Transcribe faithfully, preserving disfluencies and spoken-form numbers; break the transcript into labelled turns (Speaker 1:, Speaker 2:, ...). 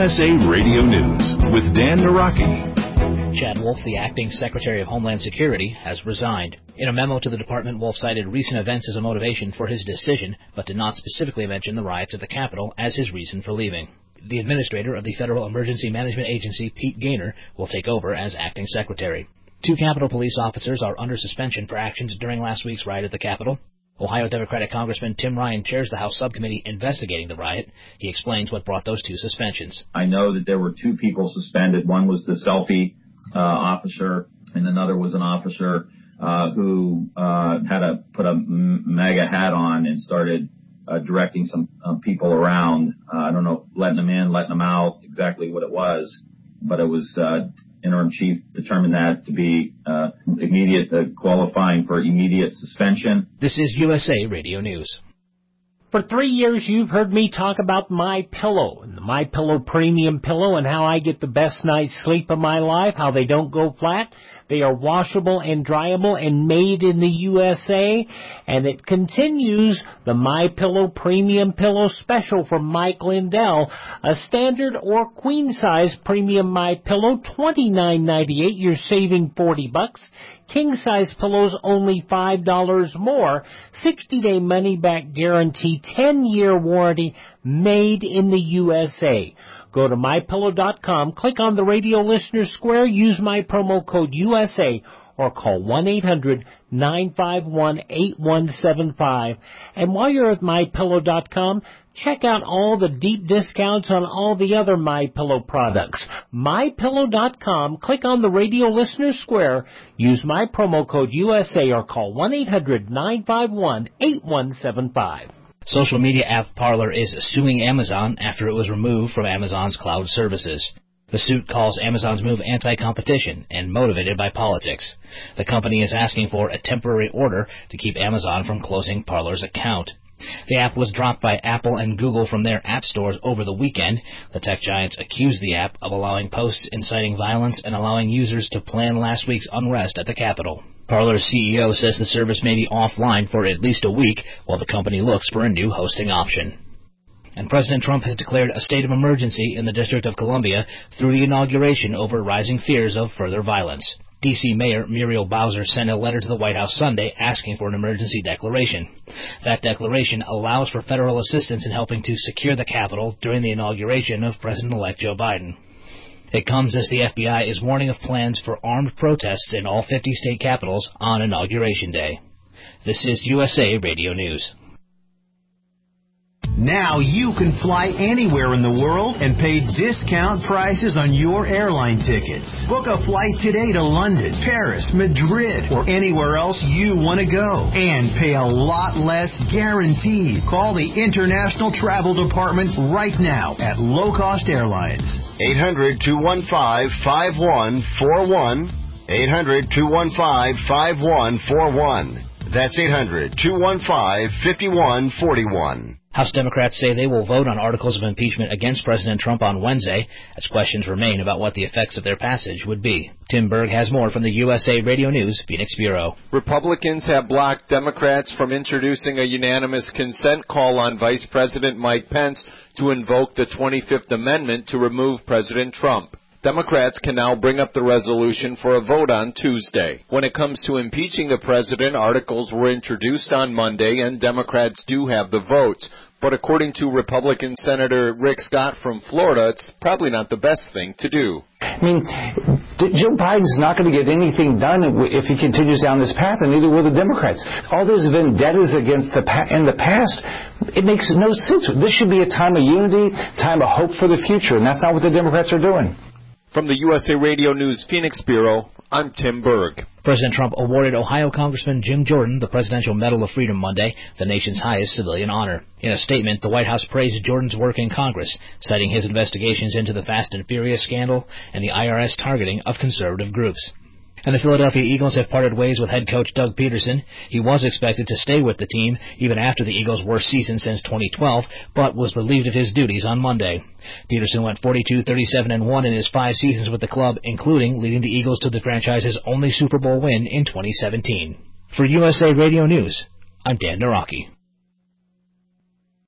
Speaker 1: S A Radio News with Dan Naraki.
Speaker 2: Chad Wolf, the acting Secretary of Homeland Security, has resigned. In a memo to the department, Wolf cited recent events as a motivation for his decision, but did not specifically mention the riots at the Capitol as his reason for leaving. The administrator of the Federal Emergency Management Agency, Pete Gaynor, will take over as acting secretary. Two Capitol Police officers are under suspension for actions during last week's riot at the Capitol. Ohio Democratic Congressman Tim Ryan chairs the House subcommittee investigating the riot. He explains what brought those two suspensions.
Speaker 3: I know that there were two people suspended. One was the selfie uh, officer, and another was an officer uh, who uh, had a put a MAGA hat on and started uh, directing some uh, people around. Uh, I don't know, letting them in, letting them out, exactly what it was, but it was uh, interim chief determined that to be uh, immediate, uh, qualifying for immediate suspension.
Speaker 2: This is U S A Radio News.
Speaker 4: For three years, you've heard me talk about MyPillow and the MyPillow Premium Pillow and how I get the best night's sleep of my life, how they don't go flat. They are washable and dryable and made in the U S A. And it continues the MyPillow Premium Pillow Special from Mike Lindell. A standard or queen-size premium MyPillow, twenty-nine ninety-eight. You're saving forty bucks. King-size pillows, only five dollars more. sixty-day money-back guarantee, ten-year warranty, made in the U S A. Go to my pillow dot com, click on the Radio Listener Square, use my promo code U S A, or call one eight hundred nine five one eight one seven five. And while you're at my pillow dot com, check out all the deep discounts on all the other MyPillow products. my pillow dot com, click on the Radio Listener Square, use my promo code U S A, or call one eight hundred nine five one eight one seven five.
Speaker 2: Social media app Parler is suing Amazon after it was removed from Amazon's cloud services. The suit calls Amazon's move anti-competition and motivated by politics. The company is asking for a temporary order to keep Amazon from closing Parler's account. The app was dropped by Apple and Google from their app stores over the weekend. The tech giants accused the app of allowing posts inciting violence and allowing users to plan last week's unrest at the Capitol. Parler's C E O says the service may be offline for at least a week while the company looks for a new hosting option. And President Trump has declared a state of emergency in the District of Columbia through the inauguration over rising fears of further violence. D C Mayor Muriel Bowser sent a letter to the White House Sunday asking for an emergency declaration. That declaration allows for federal assistance in helping to secure the Capitol during the inauguration of President-elect Joe Biden. It comes as the F B I is warning of plans for armed protests in all fifty state capitals on Inauguration Day. This is U S A Radio News.
Speaker 5: Now you can fly anywhere in the world and pay discount prices on your airline tickets. Book a flight today to London, Paris, Madrid, or anywhere else you want to go. And pay a lot less guaranteed. Call the International Travel Department right now at Low Cost Airlines.
Speaker 6: eight hundred two one five five one four one. eight hundred two one five five one four one. That's eight hundred two one five five one four one.
Speaker 2: House Democrats say they will vote on articles of impeachment against President Trump on Wednesday, as questions remain about what the effects of their passage would be. Tim Berg has more from the U S A Radio News Phoenix Bureau.
Speaker 7: Republicans have blocked Democrats from introducing a unanimous consent call on Vice President Mike Pence to invoke the twenty-fifth Amendment to remove President Trump. Democrats can now bring up the resolution for a vote on Tuesday. When it comes to impeaching the president, articles were introduced on Monday, and Democrats do have the votes. But according to Republican Senator Rick Scott from Florida, it's probably not the best thing to do.
Speaker 8: I mean, Joe Biden's not going to get anything done if he continues down this path, and neither will the Democrats. All those vendettas against the pa- in the past, it makes no sense. This should be a time of unity, time of hope for the future, and that's not what the Democrats are doing.
Speaker 7: From the U S A Radio News Phoenix Bureau, I'm Tim Berg.
Speaker 2: President Trump awarded Ohio Congressman Jim Jordan the Presidential Medal of Freedom Monday, the nation's highest civilian honor. In a statement, the White House praised Jordan's work in Congress, citing his investigations into the Fast and Furious scandal and the I R S targeting of conservative groups. And the Philadelphia Eagles have parted ways with head coach Doug Peterson. He was expected to stay with the team even after the Eagles' worst season since twenty twelve, but was relieved of his duties on Monday. Peterson went forty-two, thirty-seven, and one in his five seasons with the club, including leading the Eagles to the franchise's only Super Bowl win in twenty seventeen. For U S A Radio News, I'm Dan Naraki.